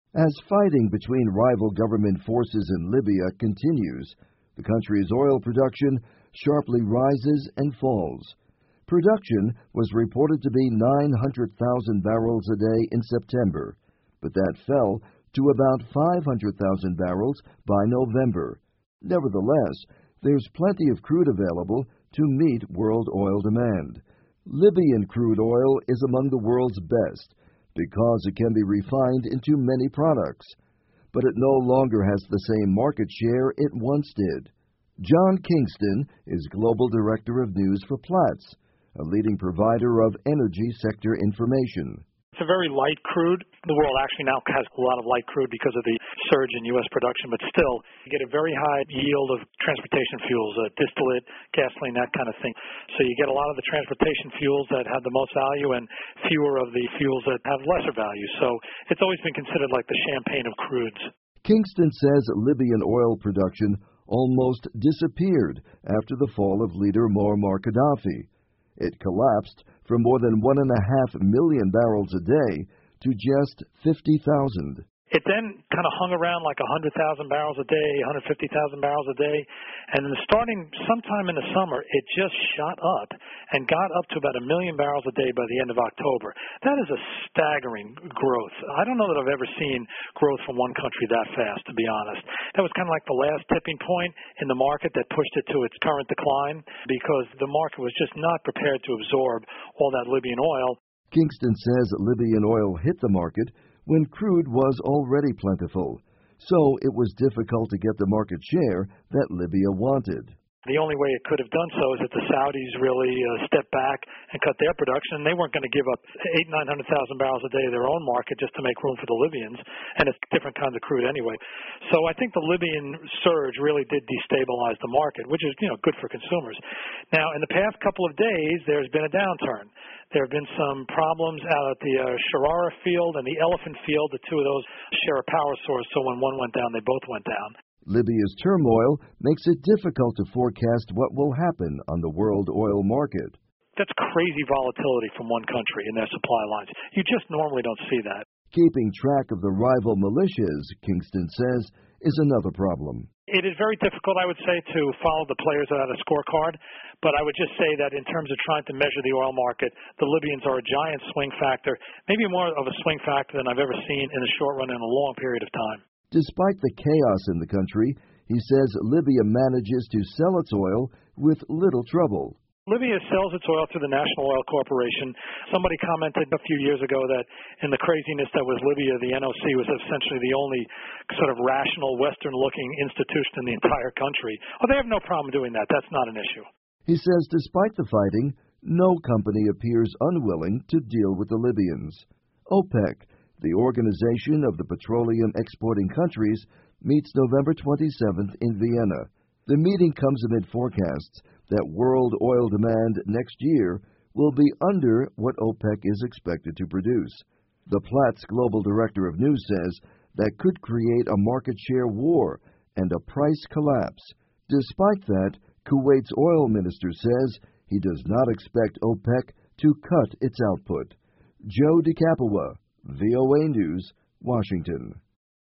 As fighting between rival government forces in Libya continues, the country's oil production sharply rises and falls. Production was reported to be 900,000 barrels a day in September, but that fell to about 500,000 barrels by November. Nevertheless, there's plenty of crude available to meet world oil demand. Libyan crude oil is among the world's best because it can be refined into many products, but it no longer has the same market share it once did. John Kingston is Global Director of News for Platts, a leading provider of energy sector information. It's a very light crude. The world actually now has a lot of light crude because of the surge in U.S. production, but still, you get a very high yield of transportation fuels, distillate, gasoline, that kind of thing. So you get a lot of the transportation fuels that have the most value and fewer of the fuels that have lesser value. So it's always been considered like the champagne of crudes. Kingston says Libyan oil production almost disappeared after the fall of leader Muammar Gaddafi. It collapsed from more than 1.5 million barrels a day to just 50,000. It then kind of hung around like 100,000 barrels a day, 150,000 barrels a day, and then starting sometime in the summer, it just shot up and got up to about 1 million barrels a day by the end of October. That is a staggering growth. I don't know that I've ever seen growth from one country that fast, to be honest. That was kind of like the last tipping point in the market that pushed it to its current decline because the market was just not prepared to absorb all that Libyan oil. Kingston says Libyan oil hit the market when crude was already plentiful, so it was difficult to get the market share that Libya wanted. The only way it could have done so is if the Saudis really stepped back and cut their production. They weren't going to give up 800,000 to 900,000 barrels a day of their own market just to make room for the Libyans, and it's different kinds of crude anyway. So I think the Libyan surge really did destabilize the market, which is good for consumers. Now, in the past couple of days, there's been a downturn. There have been some problems out at the Sharara field and the Elephant field. The two of those share a power source, so when one went down, they both went down. Libya's turmoil makes it difficult to forecast what will happen on the world oil market. That's crazy volatility from one country in their supply lines. You just normally don't see that. Keeping track of the rival militias, Kingston says, is another problem. It is very difficult, I would say, to follow the players without a scorecard, but I would just say that in terms of trying to measure the oil market, the Libyans are a giant swing factor, maybe more of a swing factor than I've ever seen in the short run in a long period of time. Despite the chaos in the country, he says Libya manages to sell its oil with little trouble. Libya sells its oil through the National Oil Corporation. Somebody commented a few years ago that in the craziness that was Libya, the NOC was essentially the only sort of rational, Western-looking institution in the entire country. Oh, they have no problem doing that. That's not an issue. He says despite the fighting, no company appears unwilling to deal with the Libyans. OPEC, the Organization of the Petroleum Exporting Countries, meets November 27th in Vienna. The meeting comes amid forecasts that world oil demand next year will be under what OPEC is expected to produce. The Platts Global Director of News says that could create a market share war and a price collapse. Despite that, Kuwait's oil minister says he does not expect OPEC to cut its output. Joe DeCapua, VOA News, Washington.